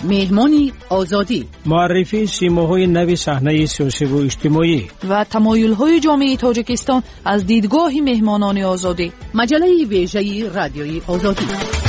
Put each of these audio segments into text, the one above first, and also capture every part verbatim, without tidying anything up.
مهمان آزادی، معرفی سیماهای نو صحنه سیاسی و اجتماعی و تمایل‌های جامعه تاجیکستان از دیدگاه مهمانان آزادی. مجله ویژه رادیوی آزادی.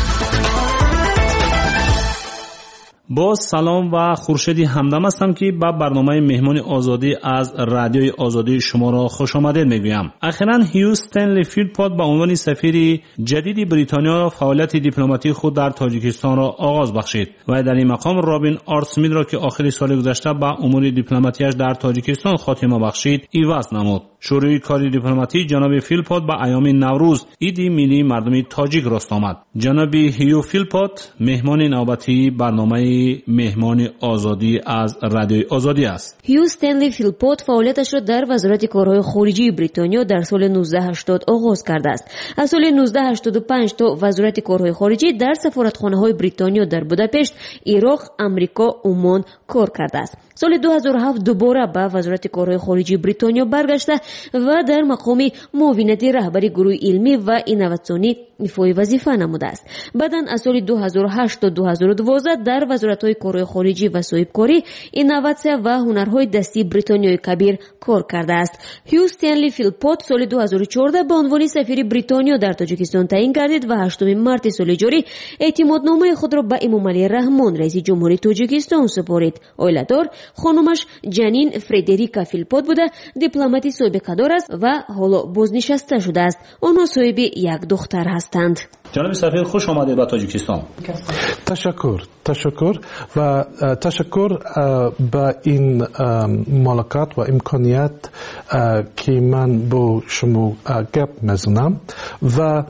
با سلام و خورشیدی همدم هستم که با برنامه مهمان آزادی از رادیوی آزادی شما را خوش آمدید میگویم. اخیراً هیو استنلی فیلپوت به عنوان سفیر جدید بریتانیا فعالیت دیپلماتیک خود در تاجیکستان را آغاز بخشید و در این مقام رابین آرتسمیت را که آخر سال گذشته به امور دیپلماتیش در تاجیکستان خاتمه بخشید ایواز نمود. شروع کار دیپلماتی جناب فیلپوت با ایام نوروز عید ملی مردم تاجیک راست آمد. جناب هیو فیلپوت مهمان نوبتی برنامه مهمان آزادی از رادیوی آزادی است. هیو استنلی فیلپوت فعالیتش را در وزارت کارهای خارجی بریتانیا در سال نوزده هشتاد آغاز کرده است. از سال نوزده هشتاد و پنج تا وزارت کارهای خارجی در سفارتخانه‌های بریتانیا در بوداپشت، عراق، آمریکا، عمان کار کرده است. سال دو هزار و هفت دوباره به وزارت کارهای خارجی بریتانیا برگشته و در مقام معاونت رهبری گروه علمی و اینواتسیونی ایفای وظیفه نموده است. بعداً از سال دو هزار و هشت تا دو هزار و دوازده در وزارت‌های کارهای خارجی و صاحبکاری، اینواتسیون و هنرهای دستی بریتانیای کبیر کار کرده است. هیو استنلی فیلپوت سال دو هزار و چهارده به عنوان سفیر بریتانیا در تاجیکستان تعیین گردید و هشتم مارس سال جاری اعتمادنامه خود را به امامعلی رحمان رئیس جمهوری تاجیکستان سپارید. اویلادار خانمش جنین فردریکا فیلپوت بوده، دیپلماتی سابقه دار است و حالا بازنشسته شده است. آنها صاحب یک دختر هستند. جناب سفیر خوش آمدید به تاجیکستان. تشکر تشکر و تشکر به این ملاقات و امکانیت که من با شما گپ میزنم و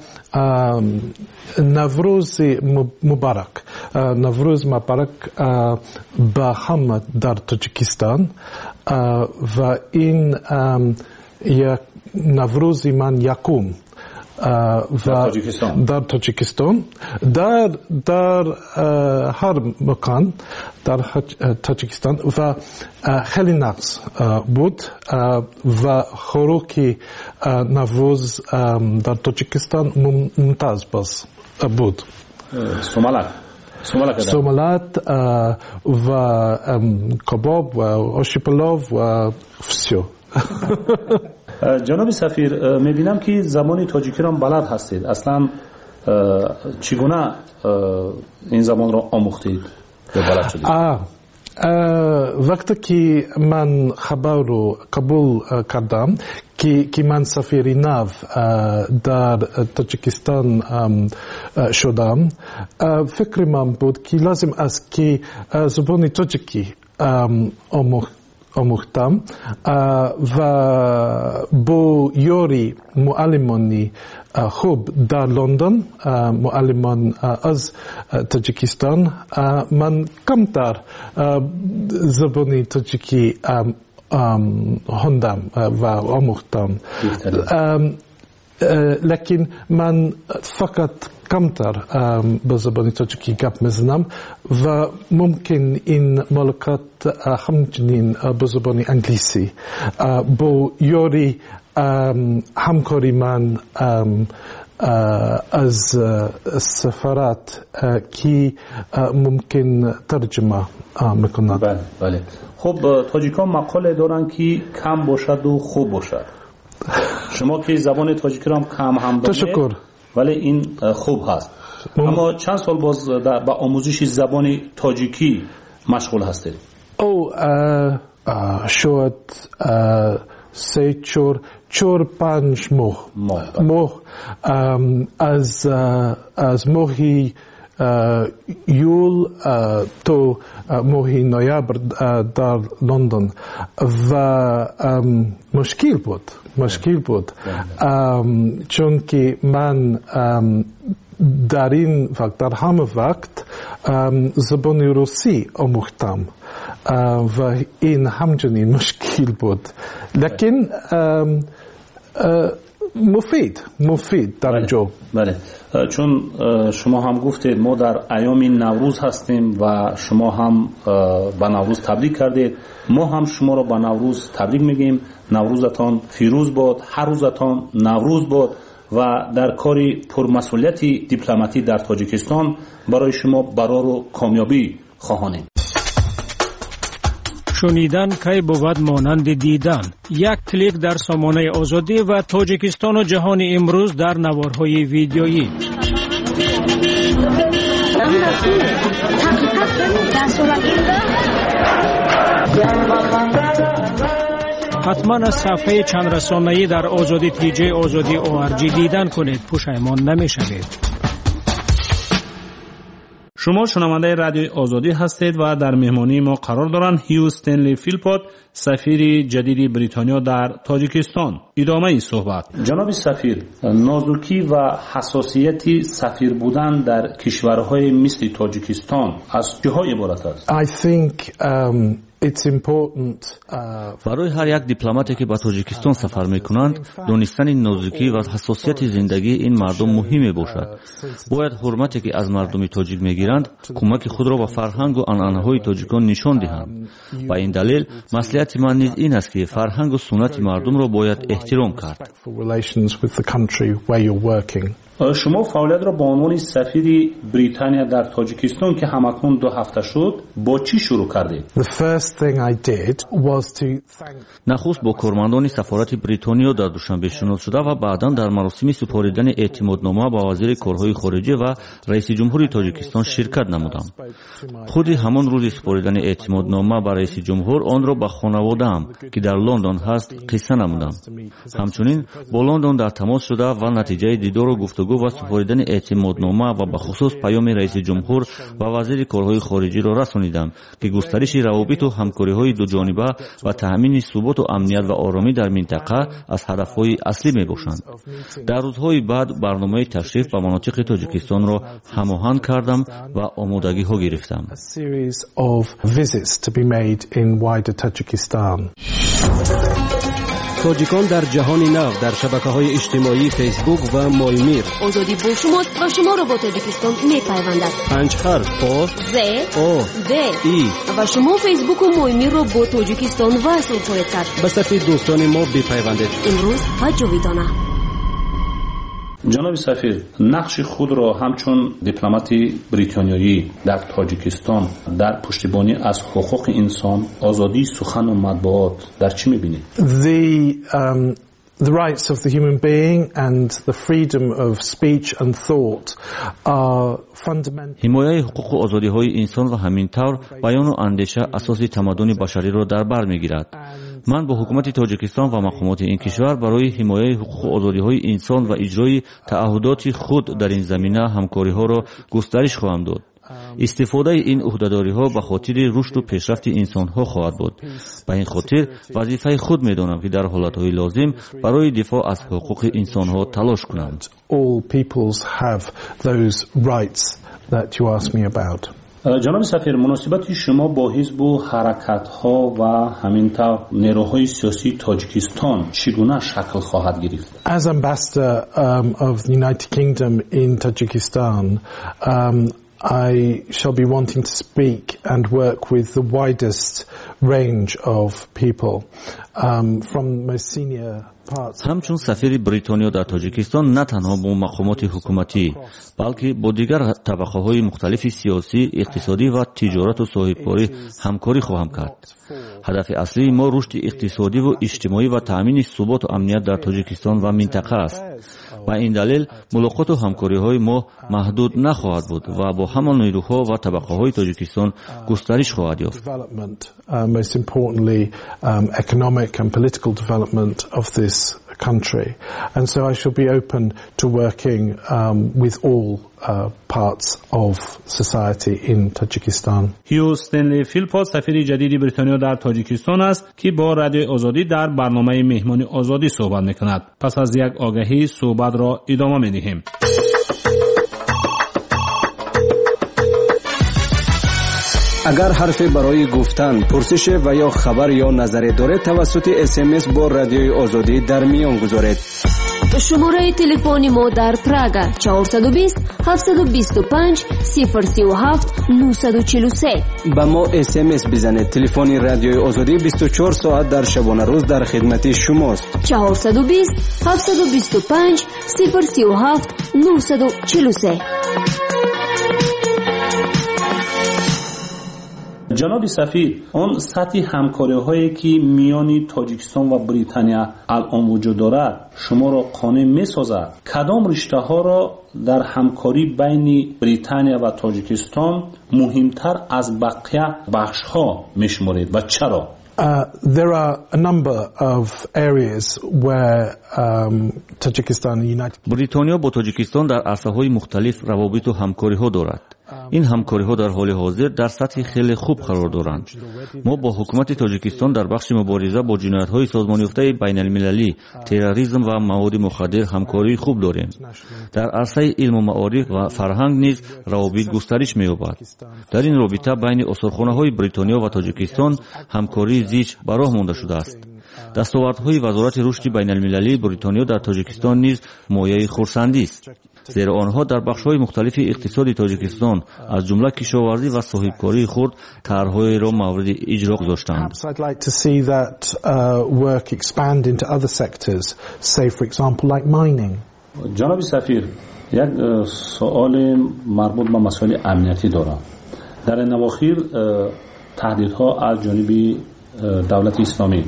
نوروز مبارک نوروز مبارک به همه در تاجیکستان و این یک نوروز من یکم و در تاجیکستان در در هر مکان در تاجیکستان و خیلی نقص بود و خوراک نوروز در تاجیکستان ممتاز بود. سومالک سومالک و کباب و آش پلو و فسیو. جناب سفیر میبینم که زبان تاجیکی را بلد هستید. اصلا چگونه این زبان را آموختید یا بلد شدید؟ وقتی که من خبر رو قبول کردم که که من سفیر نو در تاجیکستان شدم، فکر من بود که لازم است که زبان تاجیکی آموختم و با یاری معلمانی خوب در لندن، معلمان از تاجیکستان، من کمتر زبان تاجیکی خوندم و آموختم. لکن من فقط کمتر به زبان تاجیکی گپ میزنم و ممکن این ملاقات همچنین به زبان انگلیسی با یاری همکاری من از سفارت که ممکن ترجمه میکنند. بله بله. خب تاجیکان مقاله دارن که کم باشد و خوب باشد. شما که زبان تاجیکی را کم هم دارید، تشکر، ولی این خوب هست. اما چند سال باز با آموزش زبان تاجیکی مشغول هستید؟ او شاید سه چور چور پنج ماه ماه از از ماهی یول تو ماهی نوامبر در لندن و مشکل بود مشکل بود چون که من در این وقت در همه وقت زبان روسی آموختم و این همچنین مشکل بود، لکن مفید مفید در جو. بله، چون شما هم گفتید ما در ایام نوروز هستیم و شما هم به نوروز تبریک کردید، ما هم شما را به نوروز تبریک میگیم. نوروزتان فیروز باد، هر روزتان نوروز باد و در کاری پرمسئولیتی دیپلماتی در تاجیکستان برای شما برای رو کامیابی خواهانیم. شنیدن کی بود مانند دیدن. یک کلیک در سامانه آزادی و تاجیکستان و جهان امروز در نوارهای ویدیویی. حتما از صفحه چند رسانه‌ای در آزادی تیجی آزادی او آر جی دیدن کنید، پشیمان نمی‌شوید. شما شنونده رادیوی آزادی هستید و در مهمانی ما قرار دارند هیو استنلی فیلپوت، سفیر جدید بریتانیا در تاجیکستان. ادامه صحبت. جناب سفیر، نازکی و حساسیت سفیر بودن در کشورهای مثل تاجیکستان از چه های عبارت است؟ I think um, it's important uh, برای هر یک دیپلماتی که به تاجیکستان سفر میکنند دانستن نازکی و حساسیت زندگی این مردم مهم باشد. باید حرمتی که از مردم تاجیک میگیرند کمک خود را به فرهنگ و عنعنه‌های تاجیکان نشان دهند. و این دلیل مصلحت من نیز این است که فرهنگ و سنت مردم را باید احترام کرد. شما فعالیت را به عنوان سفیر بریتانیا در تاجیکستان که همکنون دو هفته شد با چی شروع کردید؟ نخست با کارمندان سفارت بریتانیا در دوشنبه شناس شده و بعدا در مراسم سپاریدن اعتمادنامه با وزیر کارهای خارجه و رئیس جمهور تاجیکستان شرکت نمودم. خود همان روز سپاریدن اعتمادنامه با رئیس جمهور آن را به خانواده‌ام که در لندن هست قصه نمودم. همچنین با لندن در تماس شده و نتیجه دیدار و گفتگو و سپاریدن اعتمادنامه و به خصوص پیام رئیس جمهور و وزیر کارهای خارجه را رسانیدم که گسترش روابط و همکاری‌های دو جانبه و تأمین ثبات و امنیت و آرامی در منطقه از هدف‌های اصلی می‌باشند. در روزهای بعد برنامه تشریف به مناطق تاجیکستان را هماهنگ کردم و آمادگی‌ها گرفتم. تاجیکان در جهان نو در شبکه‌های اجتماعی فیسبوک و مایمیر. آزادی با شماست و شما را با تاجیکستان می‌پیوندد. پنج حرف آ ز آ د ای و شما فیسبوک و مایمیر را با تاجیکستان وصل خواهید کرد. به صفحه دوستان ما بپیوندید. امروز و جاویدانه. جناب سفیر، نقش خود را همچون دیپلمات بریتانیایی در تاجیکستان در پشتیبانی از حقوق انسان، آزادی سخن و مطبوعات در چی می‌بینید؟ The um, the rights of the human being and the freedom of speech and thought are fundamental. حمایت حقوق و آزادی‌های انسان و همینطور بیان و اندیشه اساس تمدن بشری را در بر می‌گیرد. من با حکومت تاجیکستان و مقامات این کشور برای حمایت حقوق و آزادی‌های انسان و اجرای تعهدات خود در این زمینه همکاری‌ها را گسترش خواهم داد. استفاده این عهده‌داری‌ها به خاطر رشد و پیشرفت انسان‌ها خواهد بود. به این خاطر وظیفه خود می‌دانم که در حالت‌های لازم برای دفاع از حقوق انسان‌ها تلاش کنم. All peoples have those rights that you asked me about. جناب سفیر، مناسبت شما با حزب و حرکت‌ها و همینطور نیروهای سیاسی تاجیکستان چگونه شکل خواهد گرفت؟ As ambassador um, of the United Kingdom in Tajikistan, um, I shall be wanting to speak and work with the widest range of people um, from most senior parts. همچون سفیر بریتانیا در تاجیکستان نه تنها با مقامات حکومتی بلکه با دیگر طبقه‌های مختلف سیاسی، اقتصادی و تجارت و صاحبکاری همکاری خواهم کرد. هدف اصلی ما رشد اقتصادی و اجتماعی و تأمین ثبات و امنیت در تاجیکستان و منطقه است. و این دلیل ملاقات و همکاری‌های ما محدود نخواهد بود و با همان نیروها و طبقه‌های تاجیکستان گسترش خواهد یافت. Most importantly, um, economic and political development of this country, and so I shall be open to working um, with all uh, parts of society in Tajikistan. هیو استنلی فیلپوت، سفیر جدید بریتانیا در تاجیکستان است که با رادیو آزادی در برنامه مهمانی آزادی صحبت می‌کند. پس از یک آگهی صحبت را ادامه می‌دهیم. اگر حرفی برای گفتن، پرسش و یا خبر یا نظری دارید توسط اس ام اس با رادیوی آزادی در میان گذارید. شماره تلفن ما در پراگ چهارصد و بیست هفتصد و بیست و پنج صفر سی و هفت نهصد و چهل و سه. با ما اس ام اس بزنید. تلفن رادیوی آزادی بیست و چهار ساعت در شبانه روز در خدمت شماست. چهارصد و بیست هفتصد و بیست و پنج صفر سی و هفت نهصد و چهل و سه. جناب سفیر، آن سطح همکاری هایی که میان تاجیکستان و بریتانیا الان وجود دارد شما را قانع می سازد؟ کدام رشته ها را در همکاری بین بریتانیا و تاجیکستان مهمتر از بقیه بخش ها می شمارید و چرا؟ Uh, there are a number of areas where um, Tajikistan and United بریتانیا با تاجیکستان در عرصه‌های مختلف روابط و همکاری‌ها دارد. این همکاری‌ها در حال حاضر در سطح خیلی خوب قرار دارند. ما با حکومت تاجیکستان در بخش مبارزه با جنایت‌های سازمان یافته بین‌المللی، تروریسم و مواد مخدر همکاری خوب داریم. در عرصه علم و معارف و فرهنگ نیز روابط گسترش می‌یابد. در این رابطه بین استخوان‌های بریتانیا و تاجیکستان همکاری زیچ به راه مانده شده است. دستاوردهای وزارت رشد بین‌المللی بریتانیا در تاجیکستان نیز مایه خرسندی است، زیرا آنها در بخش‌های مختلف اقتصاد تاجیکستان از جمله کشاورزی و صاحبکاری خود طرح‌های را مورد اجرا گذاشتند. جناب سفیر، یک سوال مربوط به مسائل امنیتی دارم. در این اواخر تهدیدها از جانب دولت اسلامی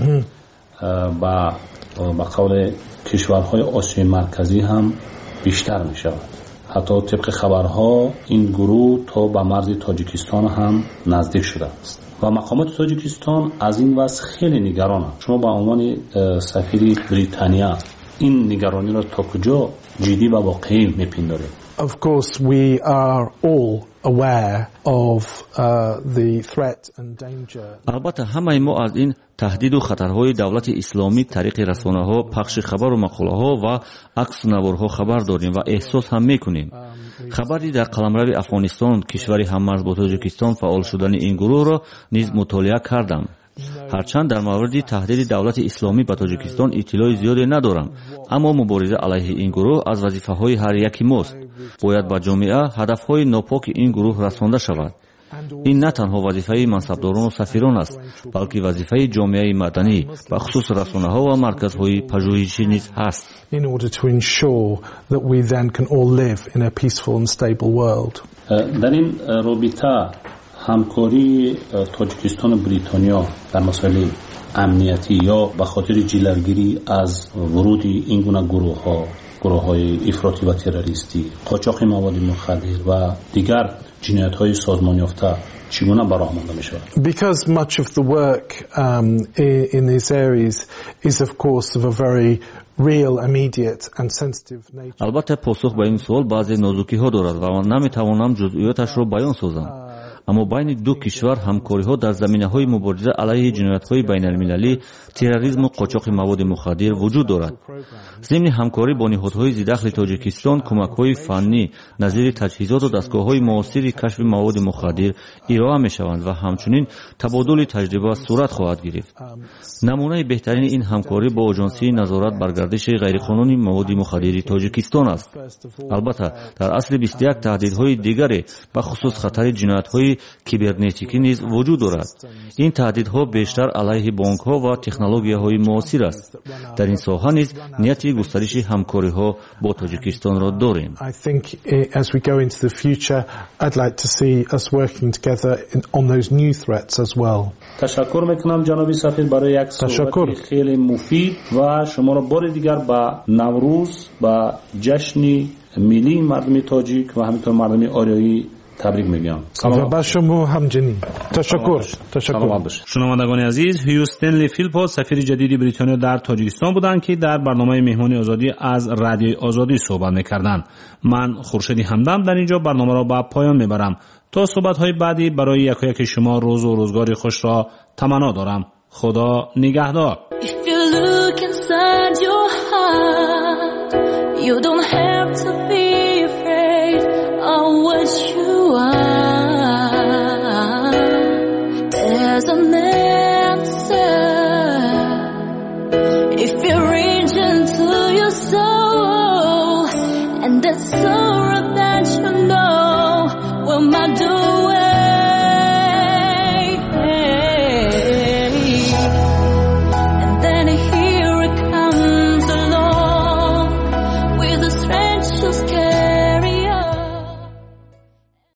و به قول کشورهای آسیای مرکزی هم بیشتر می شود. حتی طبق خبرها این گروه تا به مرز تاجیکستان هم نزدیک شده است و مقامات تاجیکستان از این وضع خیلی نگرانند. شما به عنوان سفیر بریتانیا این نگرانی را تا کجا جدی و واقعی میپندارید؟ Of course, we are all aware of uh, the threat and danger. البته همه ما از این تهدید و خطرهای دولت اسلامی طریق رسانه‌ها، پخش خبر و مقاله‌ها و عکس و نوارها خبر داریم و احساس هم می‌کنیم. خبری در قلمرو افغانستان، کشوری هممرز با تاجیکستان، فعال شدن این گروه را نیز مطالعه کردم. هرچند در مورد تهدید دولت اسلامی به تاجیکستان اطلاع زیادی ندارم، اما مبارزه علیه این گروه از وظیفه‌های هر یکی ماست. باید به جامعه هدف‌های ناپاک این گروه رسانده شود. این نه تنها وظیفه منصبداران و سفیران است، بلکه وظیفه جامعه مدنی و خصوص رسانه‌ها و مرکزهای پژوهشی نیز است. In order to ensure that we then can all live in a peaceful and stable world. در این رابطه همکاری تاجیکستان و بریتانیا در مسائل امنیتی یا به خاطر جلوگیری از ورود این گونه گروه ها، گروه های افراطی و تروریستی، قاچاق مواد مخدر و دیگر جنایت های سازمان یافته چگونه براه مانده می شود؟ Because much of the work um, in these areas is of course of a very real, immediate and sensitive nature. البته پاسخ به این سوال بعضی نازکی ها دارد و من نمیتوانم جزئیاتش را بیان سازم. اما بین دو کشور همکاری‌ها در زمینه‌های مبارزه علیه جنایت‌های بین‌المللی، تروریسم و قاچاق مواد مخدر وجود دارد. ضمن همکاری با نهادهای ذی‌دخل تاجیکستان، کمک‌های فنی نظیر تجهیزات و دستگاه‌های معاصر کشف مواد مخدر ارائه می‌شوند و همچنین تبادل تجربه صورت خواهد گرفت. نمونه بهترین این همکاری با آژانسی نظارت بر گردش غیرقانونی مواد مخدر تاجیکستان است. البته در اصل بیست و یک تهدیدهای دیگری به خصوص خطر جنایت‌های کیبرنتیکی نیز وجود دارد. این تهدیدها بیشتر علیه بانک‌ها و تکنولوژی‌های معاصر است. در این ساحه نیز نیت گسترش همکاری‌ها با تاجیکستان را داریم. I think as we go into the future, I'd like to see us working together on those new threats as well. تشکر میکنم جناب سفیر برای یک صحبت خیلی مفید و شما را بار دیگر با نوروز و جشن ملی مردم تاجیک و همینطور مردم آریایی تبریک میگم. و با شما همچنین. تشکر. تشکر. شنوندگان عزیز، هیو استنلی فیلپوت سفیر جدید بریتانیا در تاجیکستان بودند که در برنامه مهمانی آزادی از رادیوی آزادی صحبت میکردند. من خورشید همدم در اینجا برنامه را به پایان میبرم. تا صحبت‌های بعدی برای یک و یک شما روز و روزگاری خوش را تمنا دارم. خدا نگهدار.